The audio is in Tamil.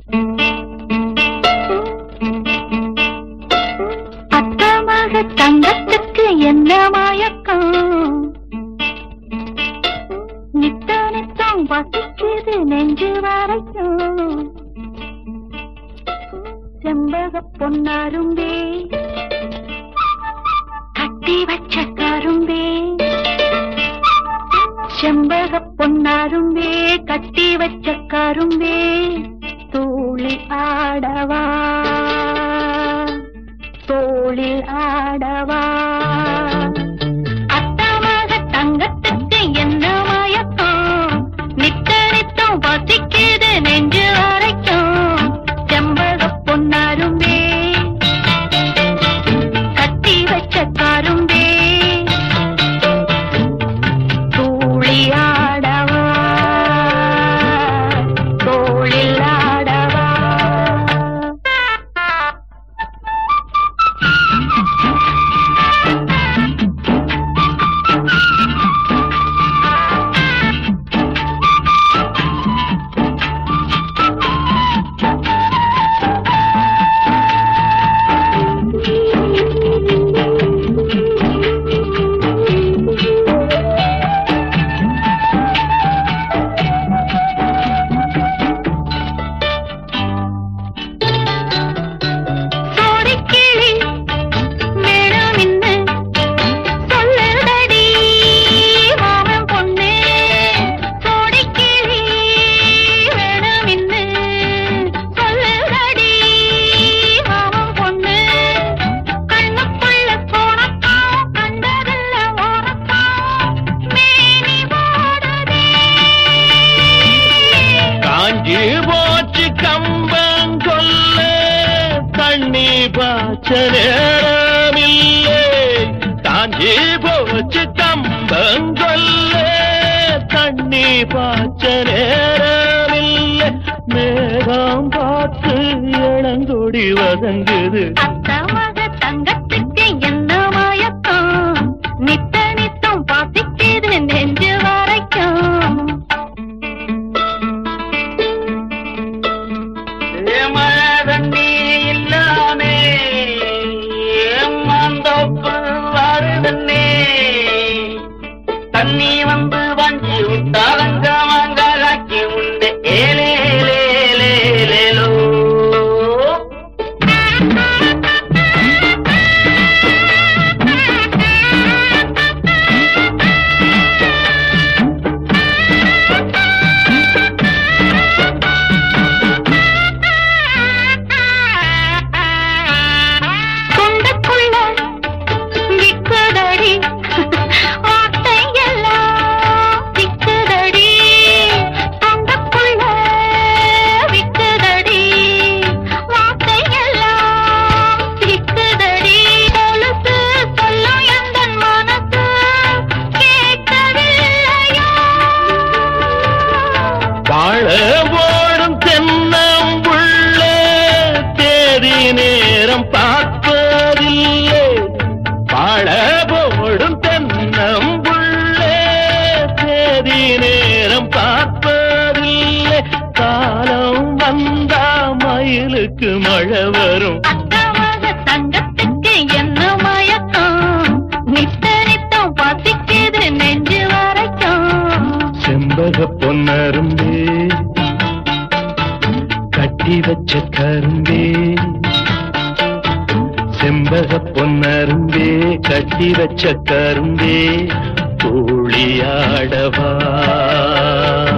அத்தமாக தங்கத்துக்கு என்ன மயக்கம், நித்த நித்தம் வசிக்குது நெஞ்சு வரைக்கும். செம்பக பொன்னாரும்பே, கட்டி வச்ச கரும்பே, செம்பக பொன்னாரும்பே, கட்டி வச்ச கரும்பே, தோளில் ஆடவா தோளில் ஆடவா. அத்தமாக தங்கத்துக்கு என்ன மயக்கம், நித்த நித்தம் வசிக்குது நெஞ்சு வரைக்கும். செம்பக பொன்னாரும்பே, கட்டி வச்ச கரும்பே, தோளி ஆடவா தோளில் ஆடவா. போச்சு கம்பங்கொல்ல தண்ணி பாய்ச்ச நேரமில்லை. காஞ்சி போச்சு கம்பங்கொல்ல தண்ணி பாய்ச்ச நேரமில்லை. மேகம் பார்த்து இளங்கொடி வதங்குது. அத்தமாக தங்கத்துக்கு என்ன மயக்கம், நித்த நித்தம் வாசிக்குது நெஞ்சு வரைக்கும். தண்ணி இல்லாமே மாந்தோப்பு வருதுன்னே, தண்ணி வந்து வஞ்சி விட்டாலங்க மாங்காக்கி உண்டு. ஏலேலேலேலேலோ ஓடும் தென்னம்புள்ள தேதி நேரம் பார்ப்பதில்லை. வாழ போடும் தென்னம்புள்ள தேதி நேரம் பார்ப்பதில்லை. காலம் வந்தா மயிலுக்கு மழை வரும். அத்தமாக தங்கத்துக்கு என்ன மயக்கம், நித்த நித்தம் வாசிக்குது நெஞ்சு வரைக்கும். செம்பக பொன்னரும்பே, கட்டி வச்ச கரும்பே, செம்பக பொன்னரும்பே, கட்டி வச்ச கரும்பே, தோளியாடவா